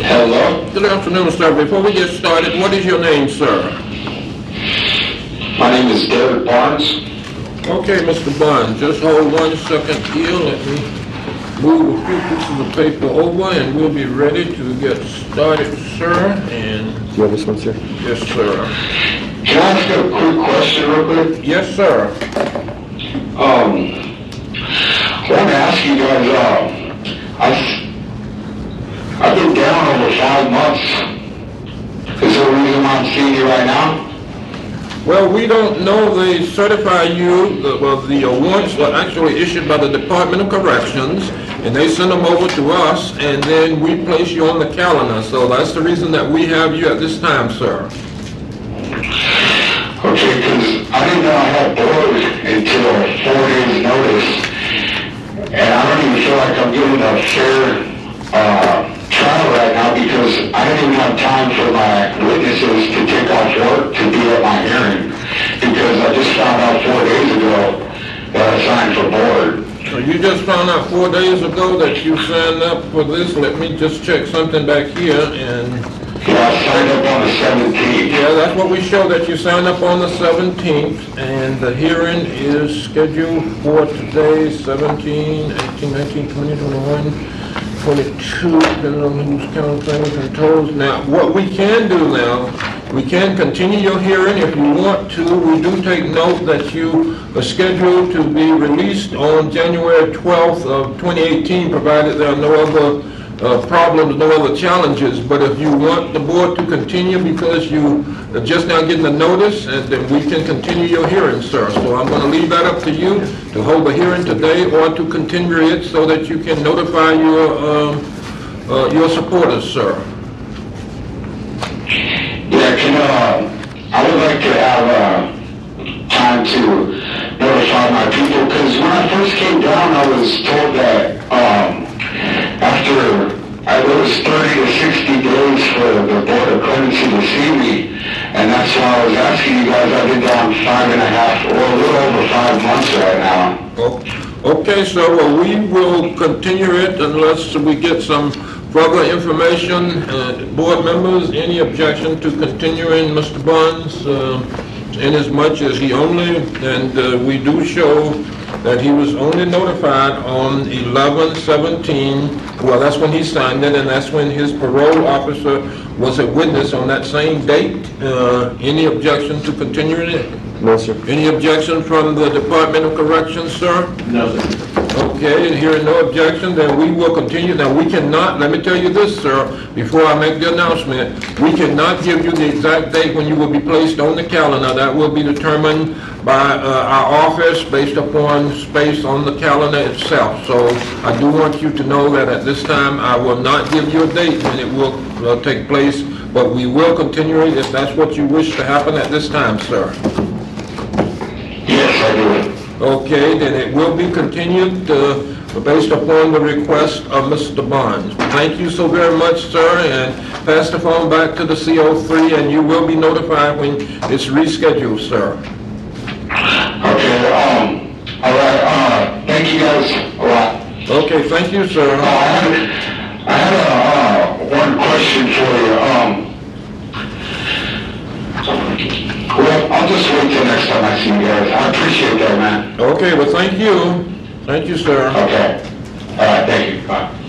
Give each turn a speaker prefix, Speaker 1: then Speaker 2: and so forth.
Speaker 1: Hello?
Speaker 2: Good afternoon, sir. Before we get started, what is your name, sir?
Speaker 1: My name is David Barnes.
Speaker 2: Okay, Mr. Barnes, just hold 1 second here. Let me move a few pieces of paper over and we'll be ready to get started, sir. And
Speaker 3: Do you have this one, sir?
Speaker 2: yes, sir.
Speaker 1: Can I ask you a quick question real quick?
Speaker 2: Yes, sir.
Speaker 1: I want to ask you guys, I've been down over 5 months. Is there a reason why I'm seeing you right now?
Speaker 2: Well, we don't know. They certify you. The awards are actually issued by the Department of Corrections, and they send them over to us, and then we place you on the calendar. So that's the reason that we have you at this time, sir.
Speaker 1: Okay, because I didn't know I had board until 4 days notice, and I don't even feel like I'm getting a fair trial right now because I didn't even have time for my witnesses to take off work to be at my hearing because I just found out 4 days ago that I signed for board.
Speaker 2: So you just found out 4 days ago that you signed up for this. Let me just check something back here. And
Speaker 1: yeah, I signed up on the 17th.
Speaker 2: yeah, that's what we show, that you signed up on the 17th, and the hearing is scheduled for today, 17, 18, 19, 20, 21, 22, depending on who's counting controls. Now, what we can do now, we can continue your hearing if you want to. We do take note that you are scheduled to be released on January 12th of 2018, provided there are no other problems, no other challenges. But if you want the board to continue because you are just now getting the notice, then we can continue your hearing, sir. So I'm going to leave that up to you to hold the hearing today or to continue it so that you can notify your supporters, sir.
Speaker 1: Yeah, I would like to have time to notify my people because when I first came down, I was told that after it was 30 to 60 days for the Board of Clemency to see me, and that's why I was asking you guys. I've been down 5.5 or a little over 5 months right now.
Speaker 2: Okay, so we will continue it unless we get some further information. Board members, any objection to continuing Mr. Barnes in as much as he only, and we do show that he was only notified on 11/17. Well, that's when he signed it, and that's when his parole officer was a witness on that same date. Any objection to continuing it?
Speaker 3: No, sir.
Speaker 2: Any objection from the Department of Corrections, sir?
Speaker 1: No, sir.
Speaker 2: Okay, and hearing no objection, then we will continue. Now, we cannot, let me tell you this, sir, before I make the announcement, we cannot give you the exact date when you will be placed on the calendar. That will be determined by our office based upon space on the calendar itself. So I do want you to know that at this time, I will not give you a date when it will take place, but we will continue it if that's what you wish to happen at this time, sir.
Speaker 1: Yes, I do.
Speaker 2: Okay, then it will be continued based upon the request of Mr. Barnes. Thank you so very much, sir, and pass the phone back to the CO3, and you will be notified when it's rescheduled, sir.
Speaker 1: Okay, all right, thank you guys a lot.
Speaker 2: Okay, thank you, sir.
Speaker 1: I had one question for you. Well, I'll just wait till next time I see you guys. I appreciate that, man.
Speaker 2: Okay, well, thank you. Thank you, sir.
Speaker 1: Okay. All right, thank you. Bye.